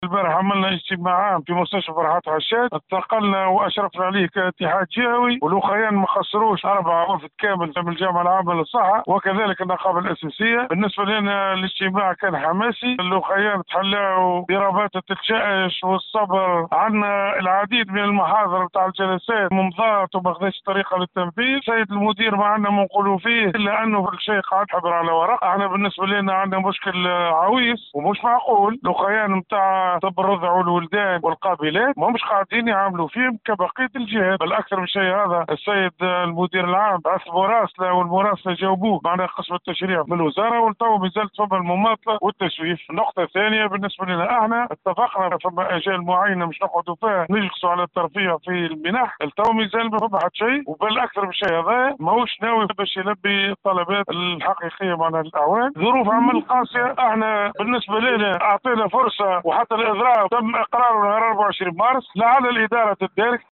البارح عملنا اجتماع عام في مستشفى فرحات عشاد، انتقلنا واشرفنا عليه كاتحاد جهوي، والاخوان ما خسروش 4 وفد كامل من الجامعه العامه للصحه وكذلك النقابه الاساسيه. بالنسبه لنا الاجتماع كان حماسي، الاخوان تحلوا برباطه الشائش والصبر. عندنا العديد من المحاضر بتاع الجلسات ممضات وما خذش طريقه للتنفيذ. سيد المدير ما عندنا ما نقولوا فيه الا انه كل شيء قاعد حبر على ورق. احنا بالنسبه لنا عندنا مشكل عويص ومش معقول الاخوان نتاع طب الرضع والولدان والقابلات ما مش قاعدين يعملوا فيهم كبقيه الجهات. بل اكثر من شيء هذا السيد المدير العام بعث مراسله والمراسله جاوبوه معنا قسم التشريع من الوزاره، والتو مازالت فما المماطله والتسويف. النقطه الثانيه بالنسبه لنا احنا اتفقنا فما اجال معينه مش نقعدوا فيها نجلسوا على الترفيه في المنح. التو مازال ما فما حد شيء، وبل اكثر من شيء هذا ماهوش ناوي باش يلبي الطلبات الحقيقيه معنا الاعوان. ظروف عمل قاسيه. احنا بالنسبه لنا اعطينا فرصه وحتى الاضراب تم اقراره نهار 24 مارس. لعل الاداره تدارك